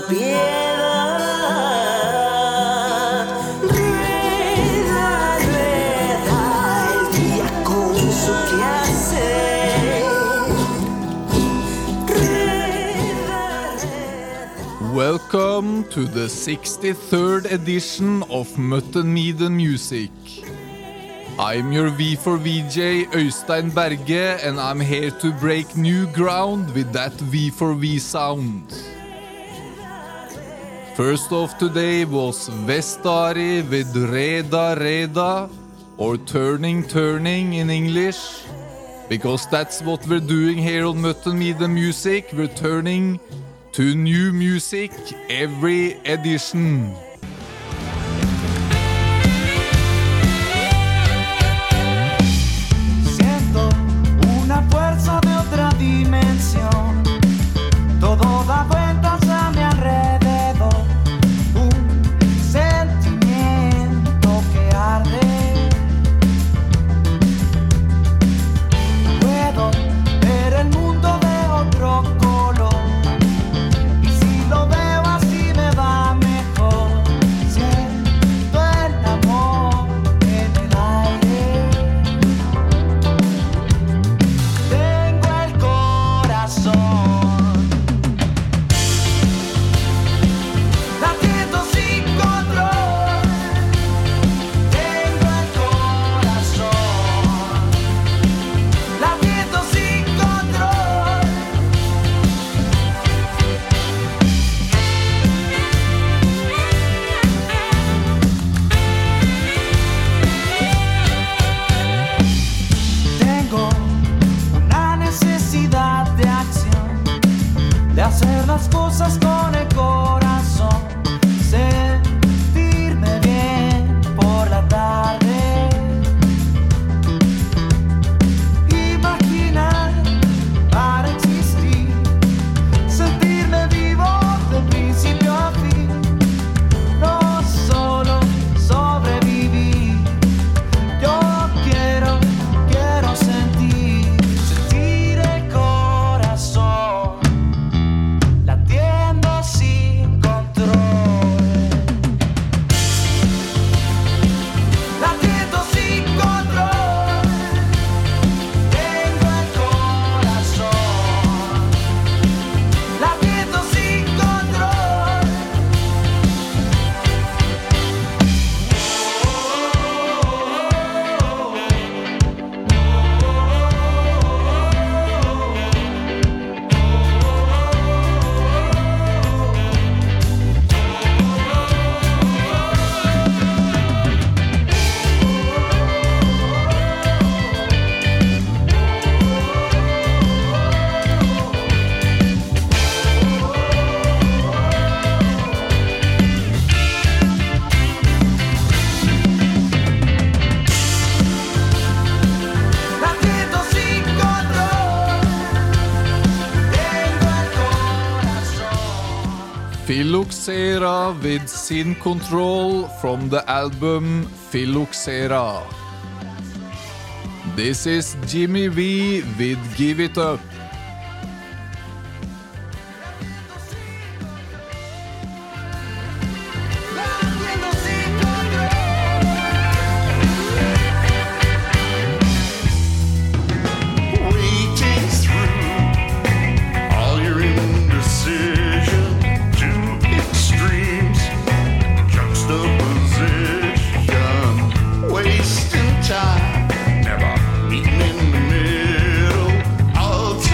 piedad. Rueda, rueda el día con su quehacer. Rueda, rueda. Welcome to the 63rd edition of Mutton Mead and Music. I'm your V for VJ, Øystein Berge, and I'm here to break new ground with that V for V sound. First off today was Vestari with Reda Reda, or Turning Turning in English, because that's what we're doing here on Mutton Mead and Music. We're turning to new music every edition. Siento una fuerza de otra dimensión. Todo da vueltas a mi alrededor. Un sentimiento que arde. Puedo ver el mundo de otro color. Y si lo veo así me va mejor. Siento el amor en el aire. Tengo el corazón latiendo sin control. Tengo el corazón latiendo sin control. Tengo una necesidad de acción, de hacer las cosas con el corazón, sentirme bien por la tarde, imaginar para existir, sentirme vivo de principio a fin, no solo sobrevivir. Yo quiero sentir el corazón latiendo sin control. Latiendo sin control. Tengo el corazón latiendo sin control. Latiendo sin control. Tengo el corazón. Phylloxera with Sin Control from the album Phylloxera. This is Jimmy V with Give It Up. Latiendo sin control. Waiting through all your indecision to extremes, juxtaposition, wasting time, never meeting in the middle. I'll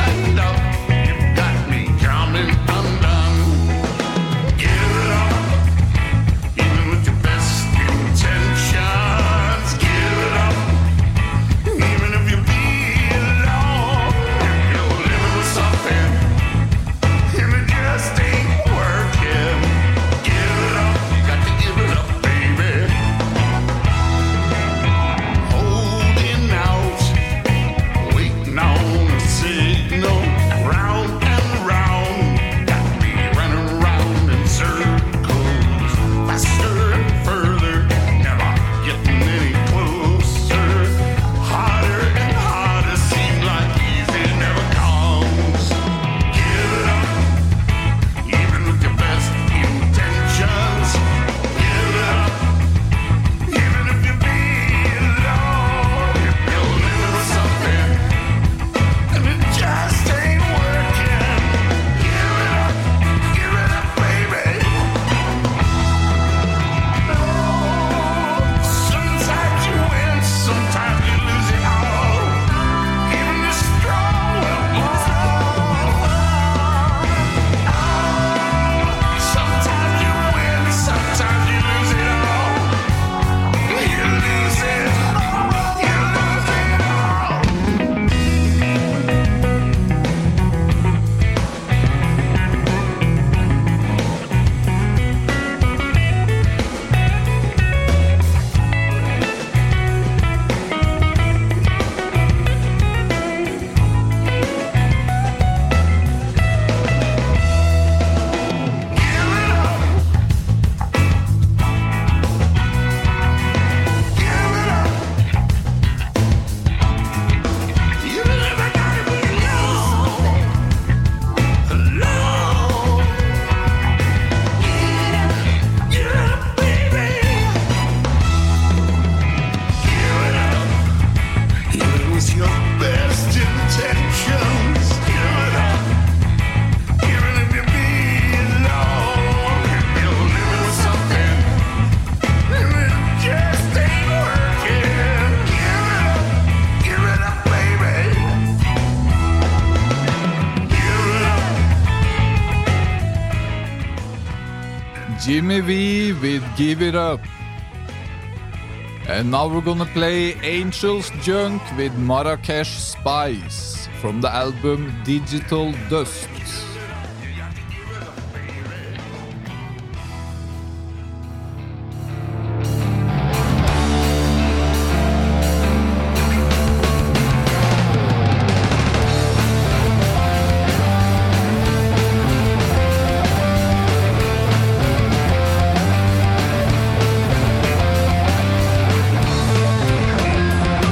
Jimmy V with Give It Up. And now we're gonna play Angel's Junk with Marrakesh Spice from the album Digital Dust.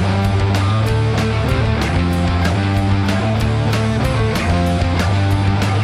Thank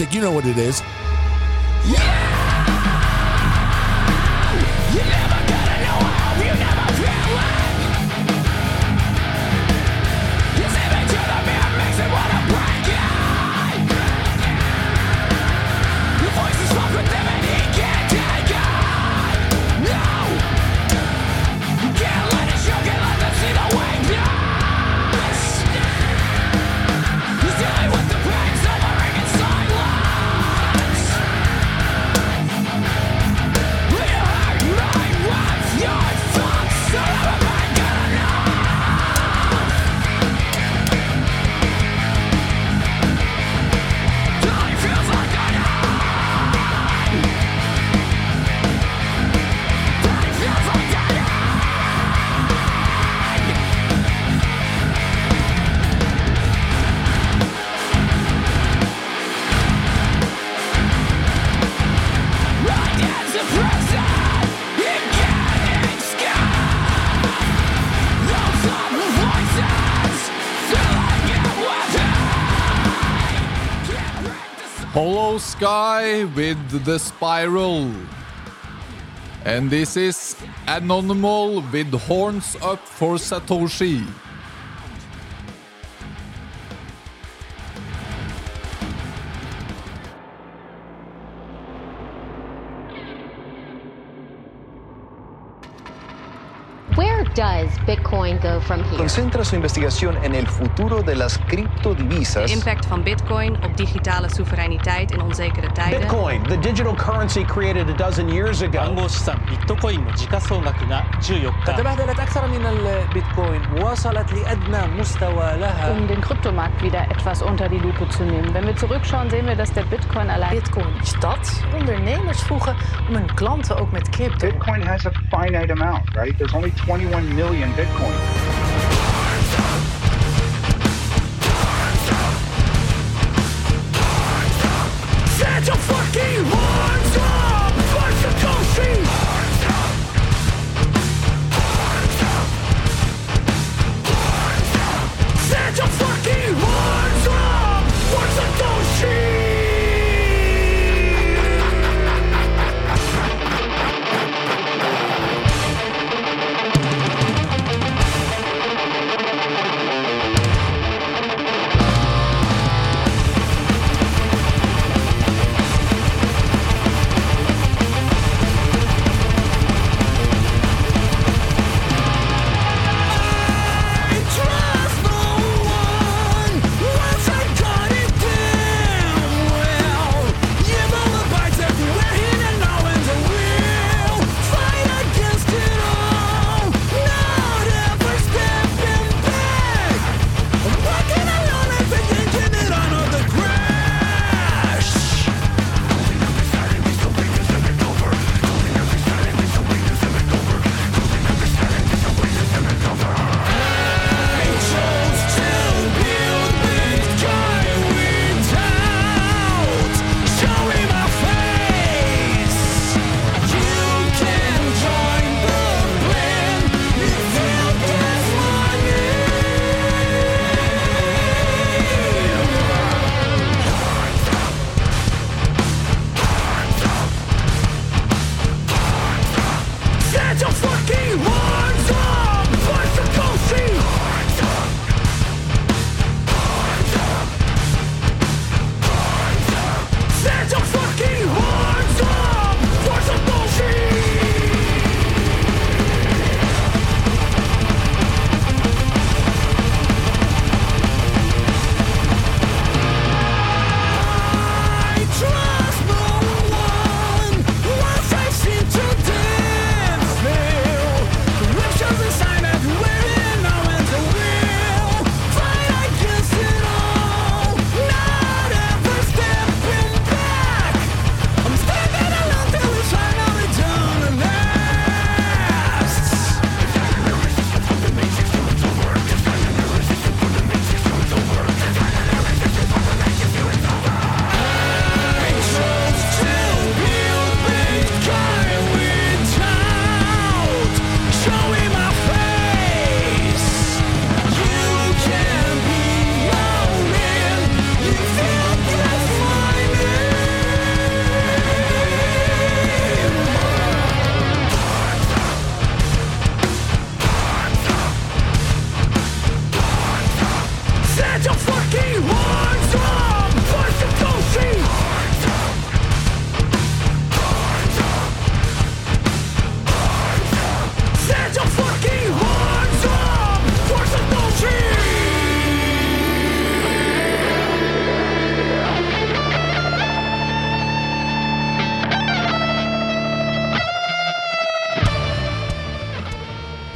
music. You know what it is. Hollow Sky with The Spiral. And this is Anonymal with Horns Up for Satoshi. Where does Bitcoin go from here? Concentra su investigación en el futuro de las criptodivisas. De impact van Bitcoin op digitale soevereiniteit in onzekere tijden. Bitcoin, the digital currency created a dozen years ago. 暗号資産ビットコインの時価総額が14日 تبادلت أكثر من البيتكوين وصلت لأدنى مستوى لها. Den Kryptomarkt wieder etwas unter die Lupe zu nehmen. Wenn wir zurückschauen, sehen wir, dass der Bitcoin allein... Bitcoin is dat ondernemers vroegen om hun klanten ook met crypto. Bitcoin has a finite amount, right? There's only 21 million Bitcoin. Set your fucking horns up for Satoshi! Set your fucking horns up for Satoshi!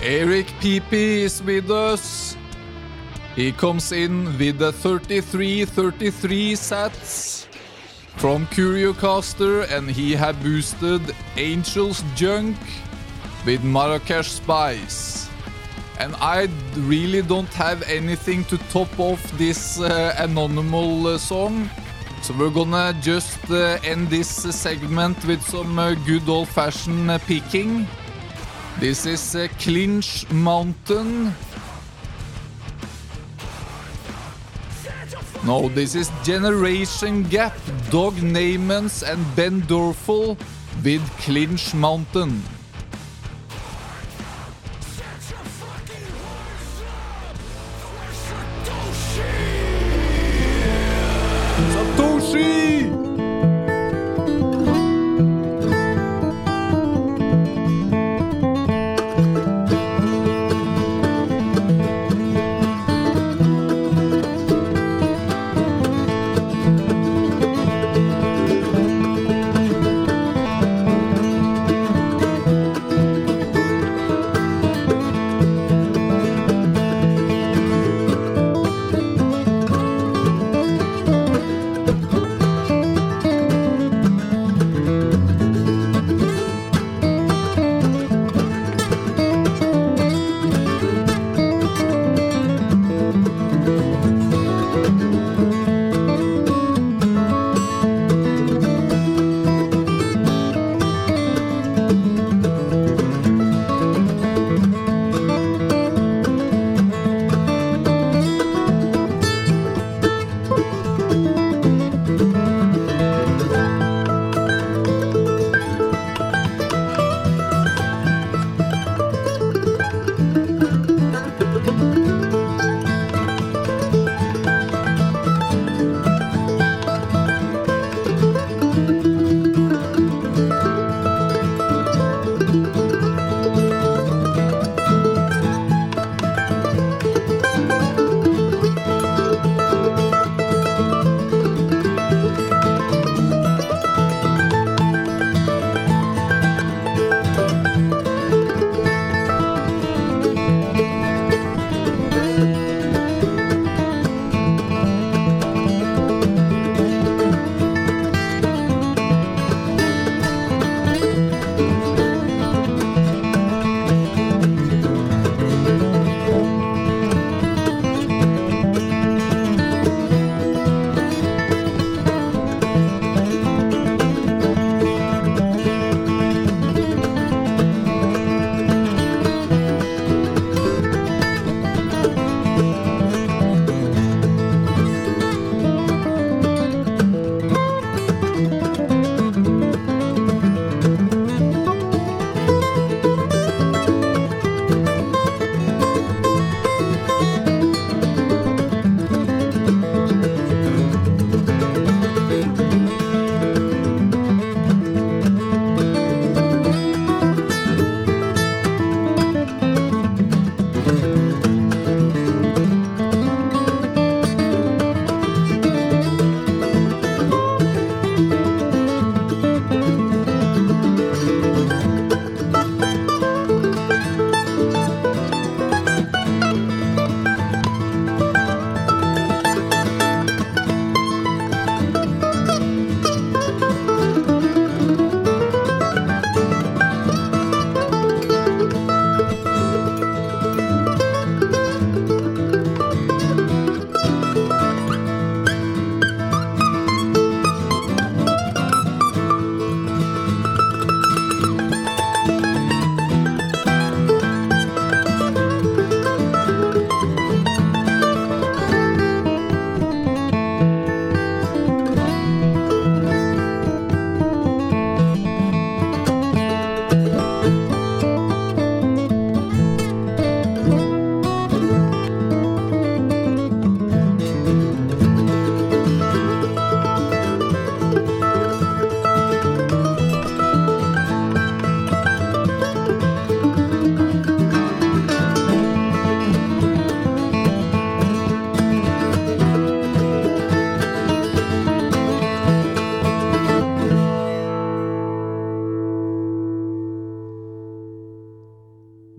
Eric Pepe is with us. He comes in with the 33 sats from CurioCaster, and he had boosted Angel's Junk with Marrakesh Spice. And I really don't have anything to top off this Anonymal song. So we're gonna just end this segment with some good old-fashioned picking. This is Clinch Mountain. No, this is Generation Gap, Dog Namens and Ben Dorfel with Clinch Mountain. Satoshi!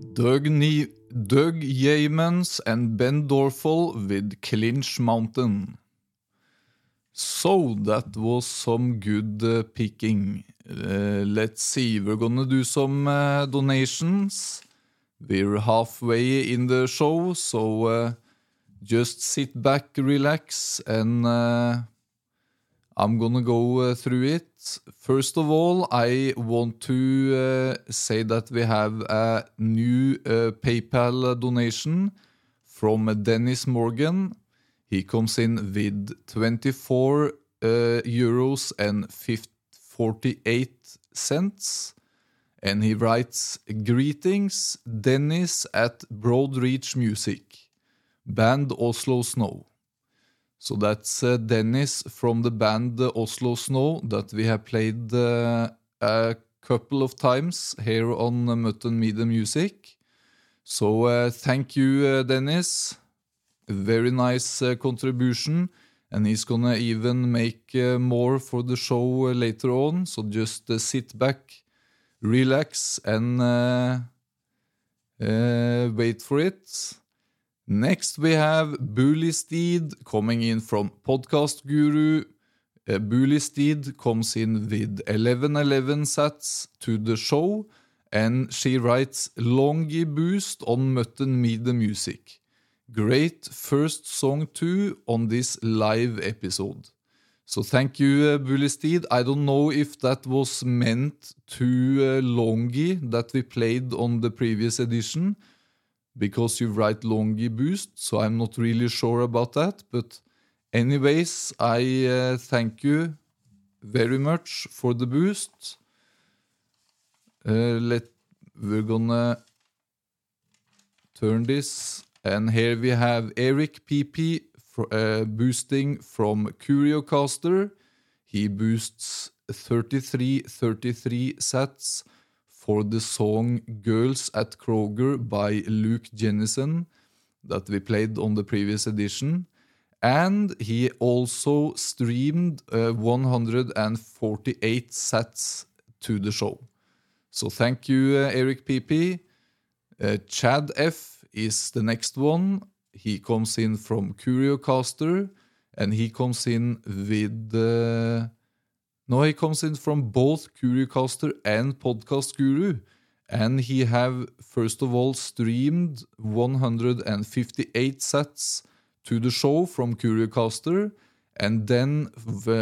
Doug Yeamans and Ben Dorfel with Clinch Mountain. So that was some good picking. Let's see, we're gonna do some donations. We're halfway in the show, so just sit back, relax, and I'm gonna go through it. First of all, I want to say that we have a new PayPal donation from Dennis Morgan. He comes in with 24 euros and 48 cents. And he writes, "Greetings, Dennis at Broadreach Music, band Oslo Snow." So that's Dennis from the band Oslo Snow that we have played a couple of times here on Mutton Media Music. So thank you, Dennis. Very nice contribution. And he's gonna even make more for the show later on. So just sit back, relax, and wait for it. Next we have Bully Steed coming in from Podcast Guru. Bully Steed comes in with 1111 sats to the show, and she writes, "Longy boost on Mutton Media Music. Great first song too on this live episode." So thank you, Bully Steed. I don't know if that was meant to Longy that we played on the previous edition, because you write Longy boost, so I'm not really sure about that. But anyways, I thank you very much for the boost. We're gonna turn this, and here we have Eric PP boosting from Curiocaster. He boosts 33 sats for the song Girls at Kroger by Luke Jennison that we played on the previous edition. And he also streamed 148 sats to the show. So thank you, Eric PP. Chad F is the next one. He comes in from Curiocaster, and he comes in with... he comes in from both Curiocaster and Podcast Guru. And he have, first of all, streamed 158 sets to the show from Curiocaster, and then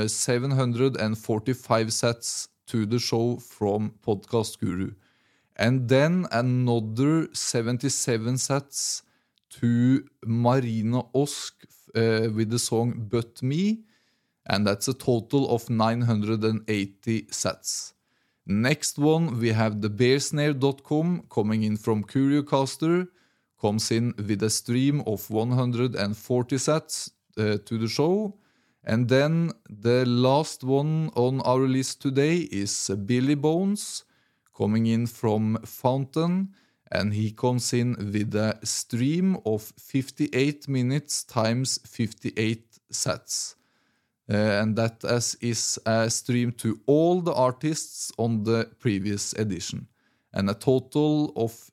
745 sets to the show from Podcast Guru. And then another 77 sets to Marina Osk with the song But Me, and that's a total of 980 sets. Next one, we have thebearsnare.com coming in from Curiocaster, comes in with a stream of 140 sets to the show. And then the last one on our list today is Billy Bones, coming in from Fountain, and he comes in with a stream of 58 minutes times 58 sets. And that is a stream to all the artists on the previous edition. And a total of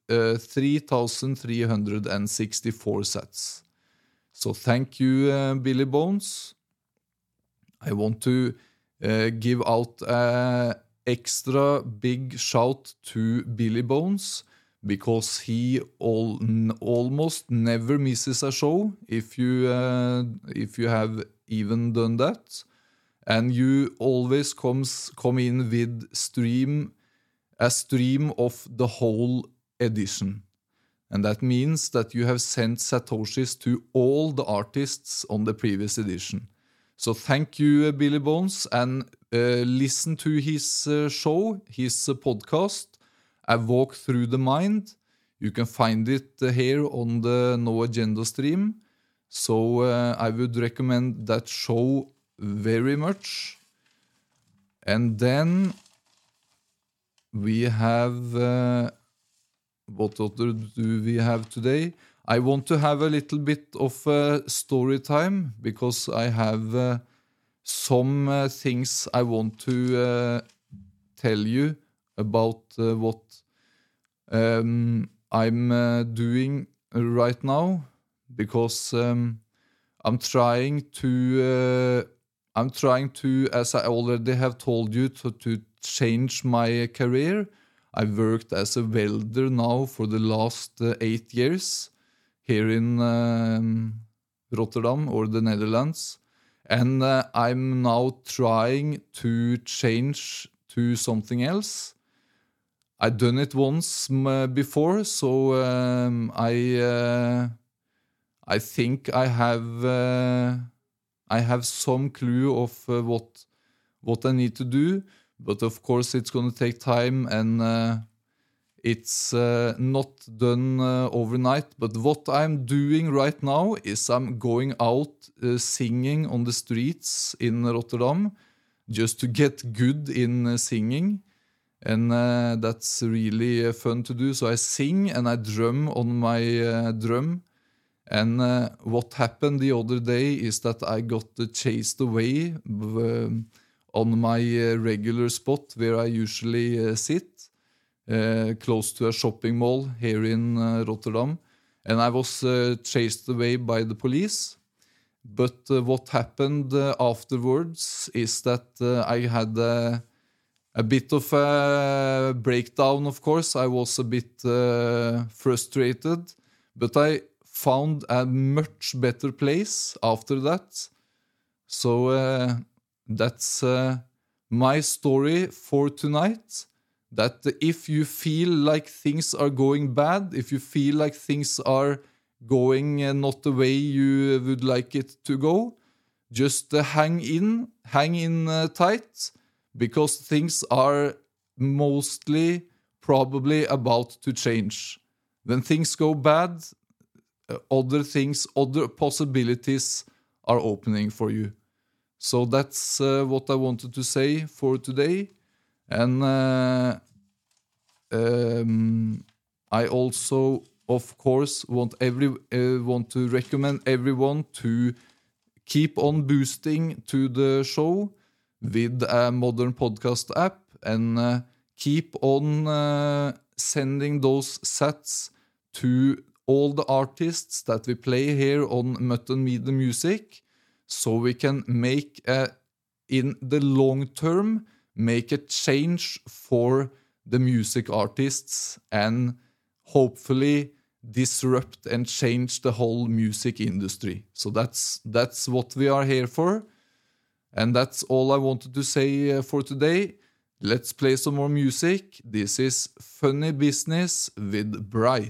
3,364 sets. So thank you, Billy Bones. I want to give out an extra big shout to Billy Bones, because he almost never misses a show, if you have even done that. And you always come in with a stream of the whole edition. And that means that you have sent Satoshis to all the artists on the previous edition. So thank you, Billy Bones, and listen to his show, his podcast, A Walk Through the Mind. You can find it here on the No Agenda stream. So I would recommend that show very much. And then we have... what other do we have today? I want to have a little bit of story time, because I have some things I want to tell you about what I'm doing right now, because I'm trying to, as I already have told you, to change my career. I've worked as a welder now for the last 8 years here in Rotterdam or the Netherlands. And I'm now trying to change to something else. I've done it once before, so I think I have some clue of what I need to do, but of course it's going to take time, and it's not done overnight. But what I'm doing right now is I'm going out singing on the streets in Rotterdam, just to get good in singing. And that's really fun to do. So I sing and I drum on my drum. And what happened the other day is that I got chased away on my regular spot where I usually sit, close to a shopping mall here in Rotterdam. And I was chased away by the police. But what happened afterwards is that I had a bit of a breakdown, of course. I was a bit frustrated, but I found a much better place after that. So that's my story for tonight. That if you feel like things are going bad, if you feel like things are going not the way you would like it to go, just hang in tight, because things are mostly probably about to change. When things go bad, other possibilities are opening for you. So that's what I wanted to say for today. And I also, of course, want to recommend everyone to keep on boosting to the show with a modern podcast app, and keep on sending those sets to all the artists that we play here on Mutton Media Music, so we can make in the long term make a change for the music artists, and hopefully disrupt and change the whole music industry. So that's what we are here for. And that's all I wanted to say for today. Let's play some more music. This is Funny Business with Bright.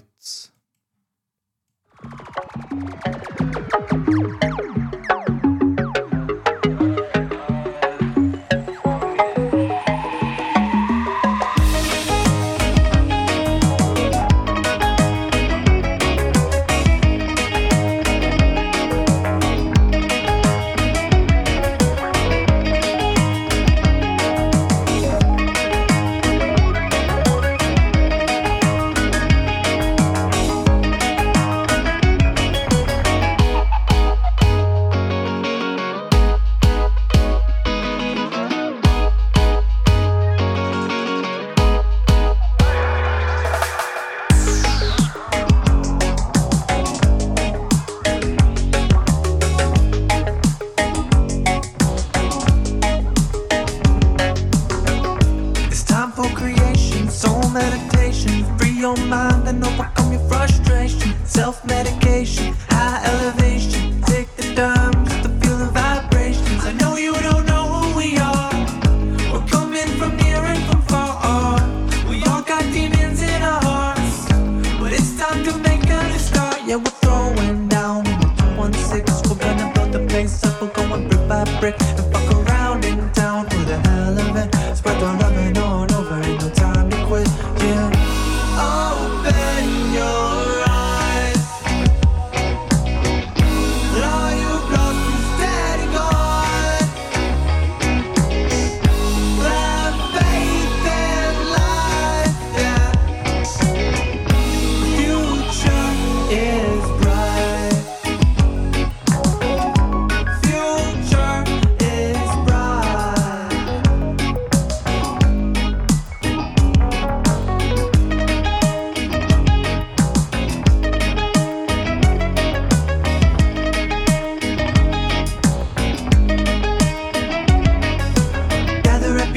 Future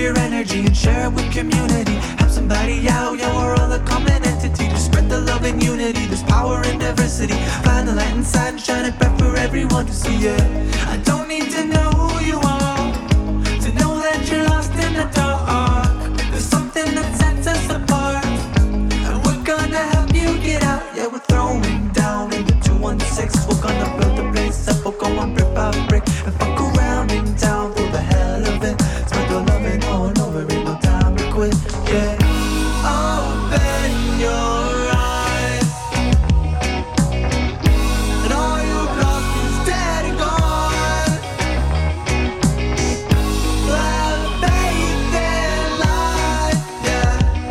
your energy and share it with community. Help somebody out, yeah, we're all a common entity. To spread the love and unity, there's power in diversity. Find the light inside and shine it bright for everyone to see it. I don't need to know who you are to know that you're lost in the dark. There's something that sets us apart, and we're gonna help you get out. Yeah, we're throwing down in the 216. We're gonna build the place up, we'll go on brick by brick and fuck around in town for the hell of it. Spread your loving all over, ain't no time to quit. Yeah, open your eyes, and all you block is dead and gone. Have faith in life, yeah.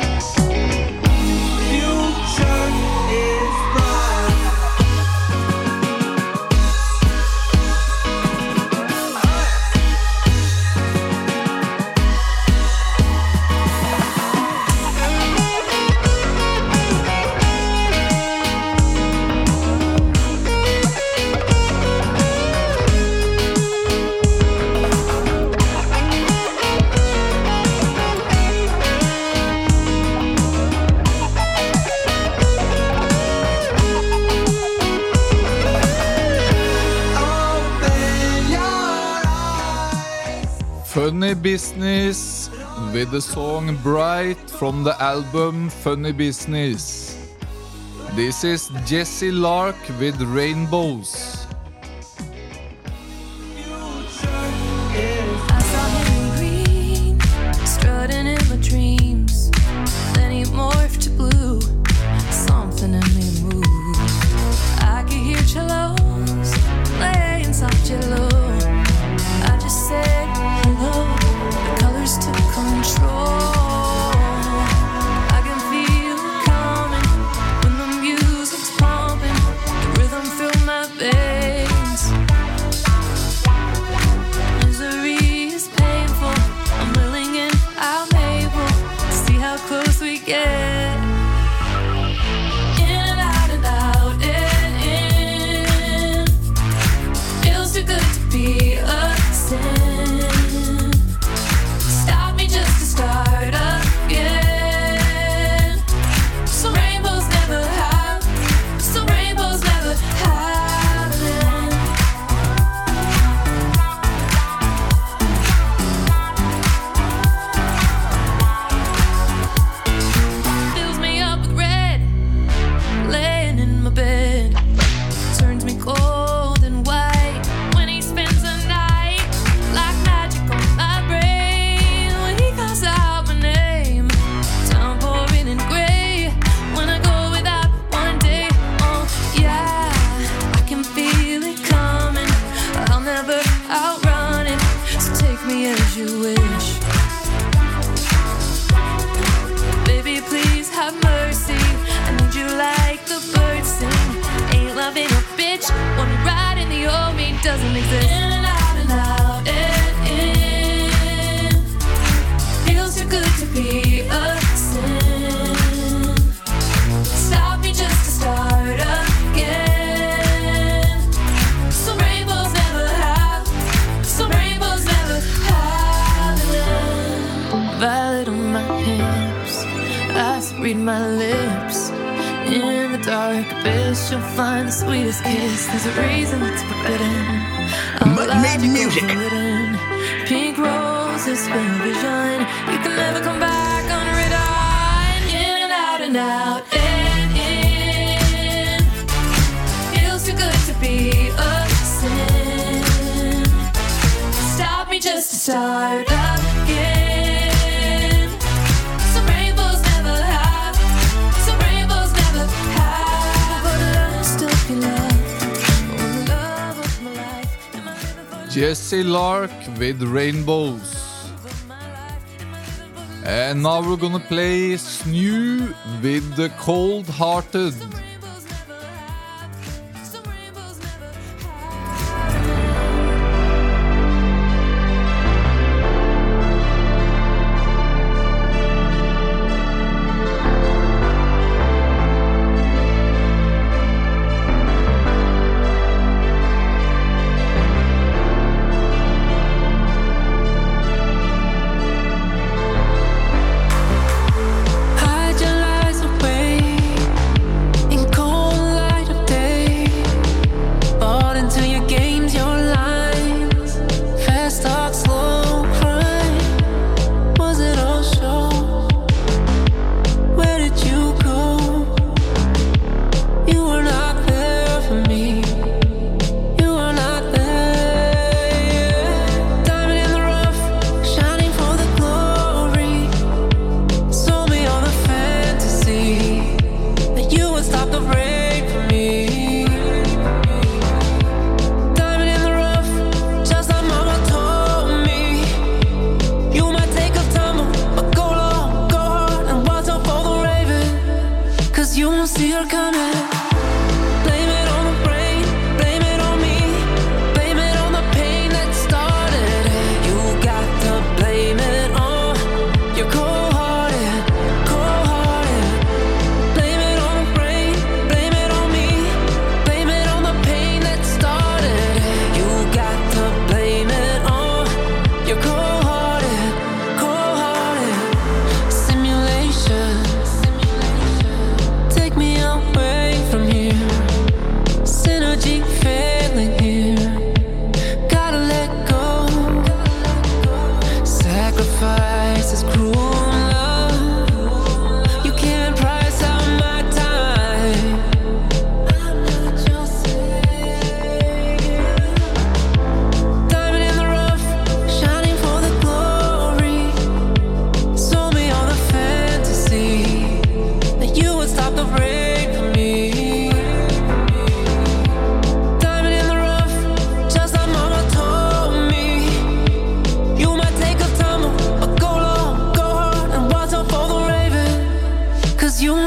Future is bright. Funny Business with the song Bright from the album Funny Business. This is Jesse Lark with Rainbows. I saw him in green, strutting in my dreams. Then he morphed to blue, something in me moved. I could hear cellos playing soft cello. I just said hello, the colors took control. I can feel it coming when the music's pumping. The rhythm filled my veins. Misery is painful, I'm willing and I'm able to see how close we get. In and out and out and in. Feels too good to be a sin. Stop me just to start again. Some rainbows never have, some rainbows never have an end. Fills me up with red, laying in my bed. Turns me cold and white when he spends the night. Like magic on my brain when he calls out my name. Time pouring in gray when I go without one day. Oh yeah, I can feel it coming, I'll never outrun it. So take me as you wish. Baby, please have mercy, I need you like the birds sing. Ain't loving a bitch, wanna ride in the old me doesn't exist. In and out and in. Feels too good to be a sin. Stop me just to start again. Some rainbows never have, some rainbows never have an end. Violet on my hips, eyes read my lips. In the dark abyss, you'll find the sweetest kiss. There's a reason it's forbidden. Made music. Pink roses fill vision. You can never come back unwritten. In and out and out and in. Feels too good to be a sin. Stop me just to start again. Some rainbows never have, some rainbows never have. For the rest of your life, oh, the love of my life. Am I living for Jesse Lark with Rainbows. And now we're gonna play Snew with the Cold Hearted.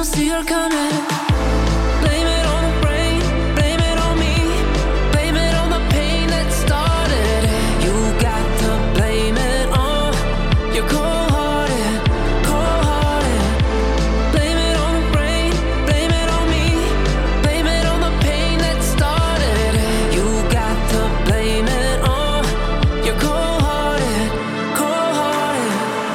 see her coming. Blame it on the brain, blame it on me, blame it on the pain that started it. You got to blame it on your cold-hearted, cold-hearted. Blame it on the brain, blame it on me, blame it on the pain that started it. You got to blame it on your cold-hearted, cold-hearted.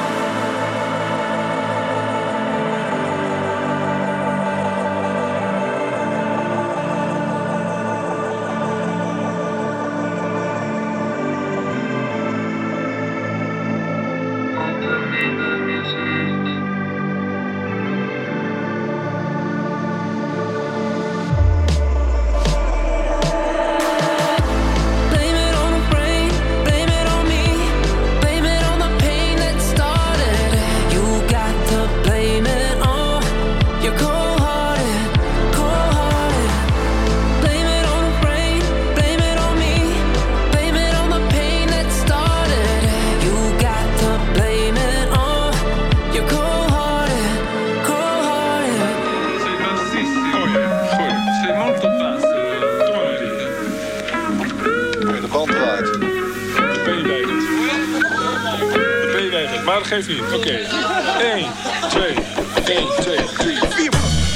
Blame it on the brain, blame it on me, blame it on the pain that started it. You got to blame it on your cold-hearted, cold-hearted. Blame it on the brain, blame it on me, blame it on the pain that started it. You got to blame it on your cold-hearted, cold-hearted. Sei molto basso, troppo. De band draait. De P weigert. Maar dat geeft niet. Oké. 1, 2, 1, 2, 3, 4.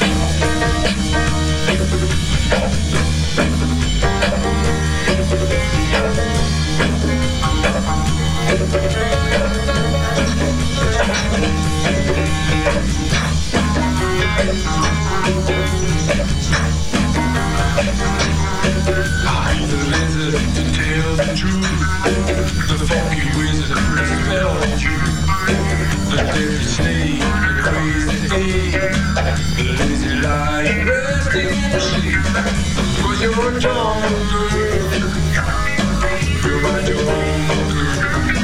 I'm the lizard to tell the truth. The funky wizard who smells you. The deadly snake, the crazy ape. The lazy lion resting in the sleep. 'Cause you're a jungle girl. You're my jungle girl.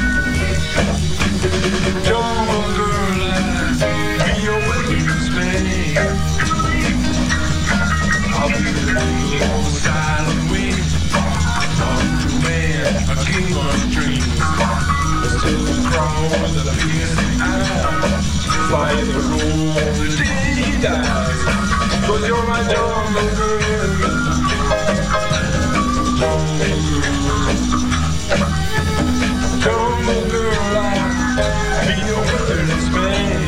Jungle girl, I'll be your witness man. I'll be the ruler on the silent wind. I'm the man, a king on strings. A silver crown with a piercing eye. Fire the roar the day he dies. 'Cause you're my jungle girl. Jungle girl. Jungle girl, I'll be your witness man.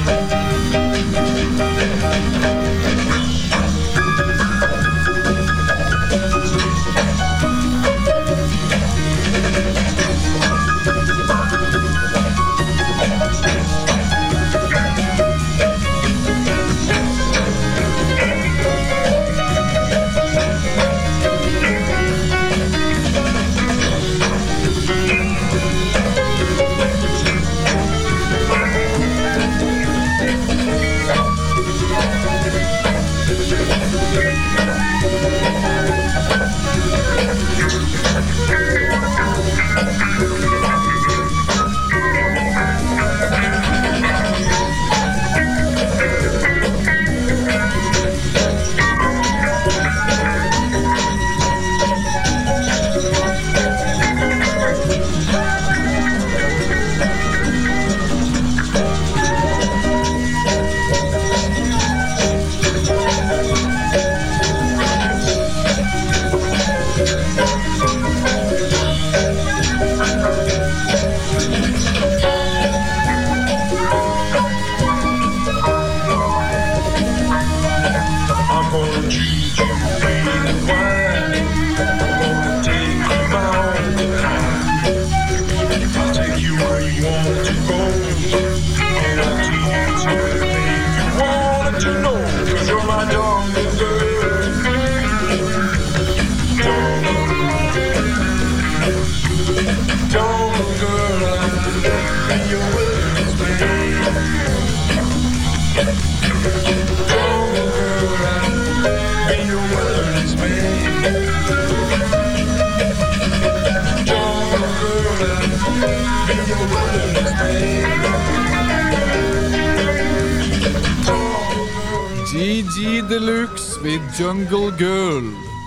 GG Deluxe with Jungle Girl.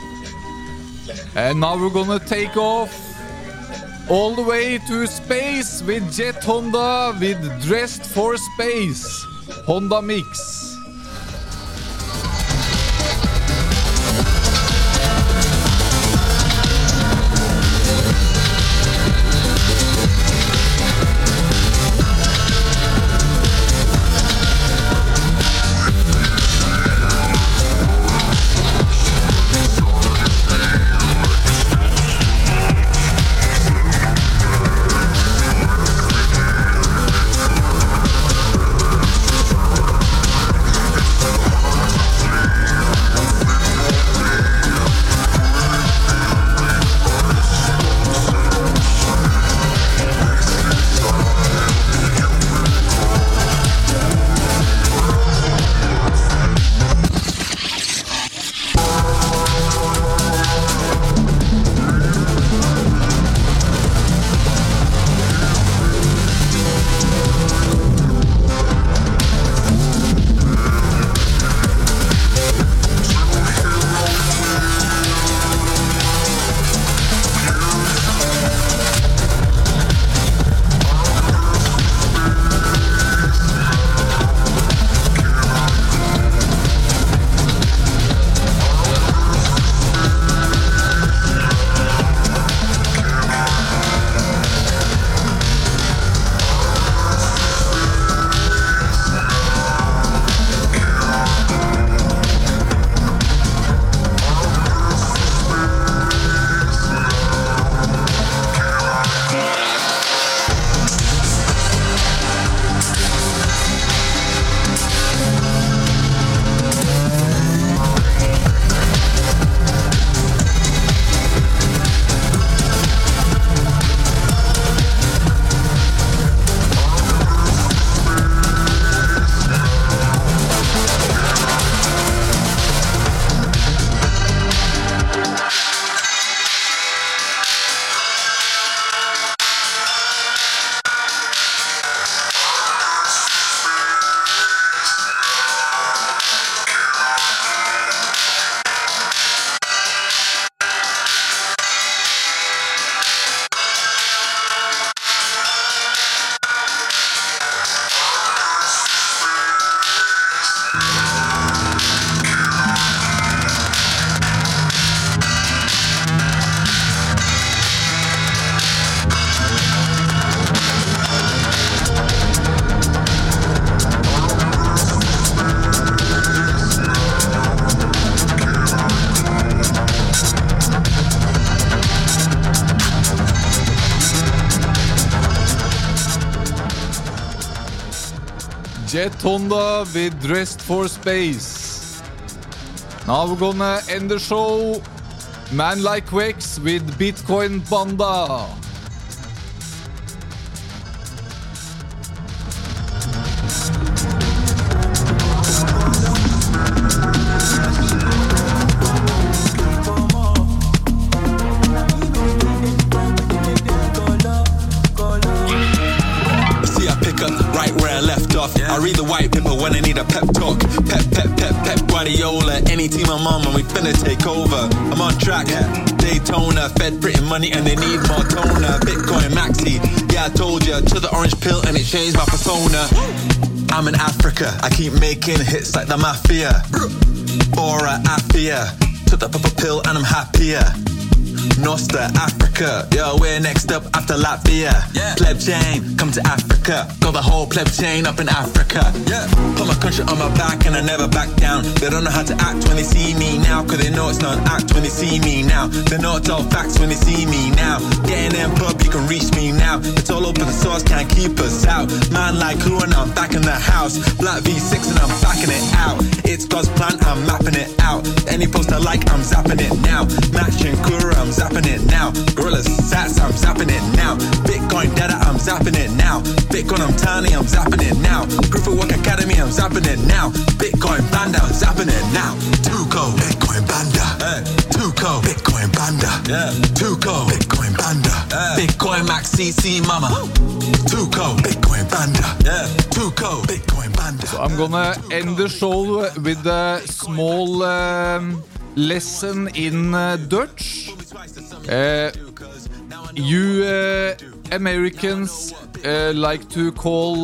And now we're gonna take off all the way to space with Jet Honda with Dressed for Space. Honda Mix. Jet Honda with Dressed for Space. Now we're gonna end the show. Man Like Wex with Bitcoin Banda. I read the white paper when I need a pep talk. Pep, pep, pep, pep, Guardiola. Any team I'm on when we finna take over. I'm on track, Daytona. Fed printing money and they need more toner. Bitcoin Maxi, yeah I told ya. To the orange pill and it changed my persona. I'm in Africa, I keep making hits like the mafia. Aura Afia, took the purple pill and I'm happier. Nosta, Africa, yo, we're next up after Latvia. Pleb chain, come to Africa. Got the whole pleb chain up in Africa. Put my country on my back and I never back down. They don't know how to act when they see me now, cause they know it's not an act when they see me now. They know it's all facts when they see me now. Getting in pub, you can reach me now. It's all open source, can't keep us out. Man like who and I'm back in the house. Black V6 and I'm backing it out. It's God's plan, I'm mapping it out. Any post I like, I'm zapping it now. Matching Kura, I'm zapping it now. Gorillas, Sats, I'm zapping it now. Bitcoin data, I'm zapping it now. Bitcoin, I'm tiny, I'm zapping it now. Proof of Work Academy, I'm zapping it now. Bitcoin Banda, I'm zapping it now. Tuco, Bitcoin Banda. Tuco, Bitcoin Banda. Tuco, Bitcoin Banda. Bitcoin Max CC Mama. Tuco, Bitcoin Banda. Tuco, Bitcoin Banda. So I'm gonna end the show with a small lesson in Dutch. You Americans like to call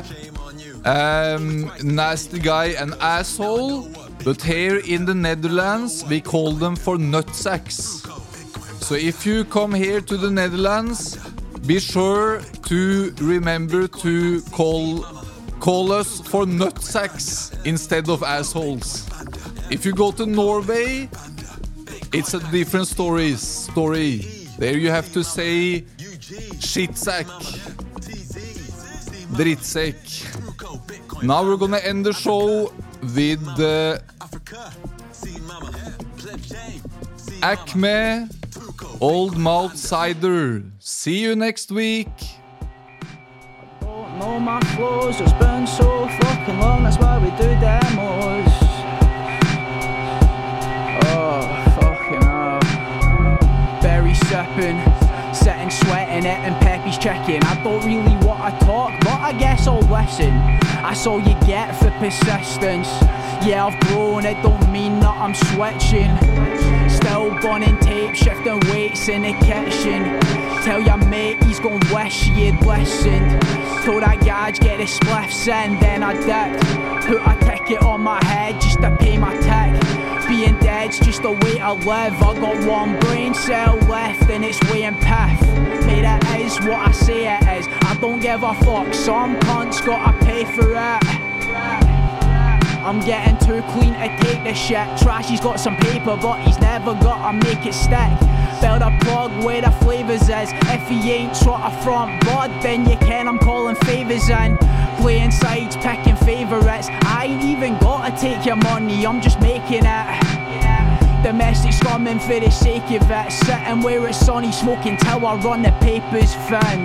nasty guy an asshole, but here in the Netherlands we call them for nutsacks. So if you come here to the Netherlands, be sure to remember to call us for nutsacks instead of assholes. If you go to Norway, it's a different story. There you have to say shitsack, drittsäck. Now we're gonna end the show with Acme Old Malt Cider. See you next week. No, my clothes has been so fucking long, that's why we do demos. Oh, fucking hell. Berry sipping, sitting sweating it and Peppy's checking. I don't really want to talk, but I guess I'll listen. That's all you get for persistence. Yeah, I've grown, it don't mean that I'm switching. Still burning tape, shifting weights in the kitchen. Tell your mate he's gon' wish he had listened. Told that guy to get his spliffs in, then I did. Put a ticket on my head just to pay my tag. Being dead's just a way to live. I got one brain cell left and it's weighing piff. Mate, it is what I say it is. I don't give a fuck, some cunt's gotta pay for it. I'm getting too clean to take this shit. Trashy's got some paper but he's never gotta make it stick. Build a plug where the flavours is. If he ain't sort of front bud, then you can, I'm calling favours in. Playing sides, picking favourites. I ain't even gotta take your money, I'm just making it. Domestic scumming for the sake of it. Sitting where it's sunny, smoking till I run the papers thin.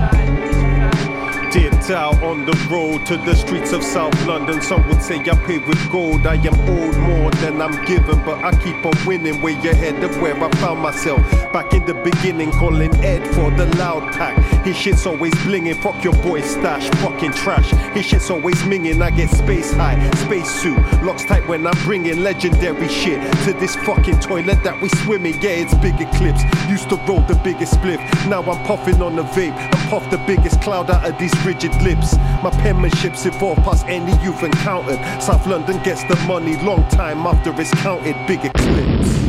Dipped out on the road to the streets of South London. Some would say I'm paid with gold. I am owed more than I'm given, but I keep on winning. Way ahead of where I found myself back in the beginning, calling Ed for the loud pack. His shit's always blinging, fuck your boy stash, fucking trash. His shit's always minging, I get space high, space suit, locks tight when I'm bringing legendary shit to this fucking toilet that we swim in. Yeah, it's bigger clips, used to roll the biggest spliff. Now I'm puffing on the vape and puff the biggest cloud out of these rigid with lips. My penmanship's evolved past any you've encountered. South London gets the money long time after it's counted. Bigger clips.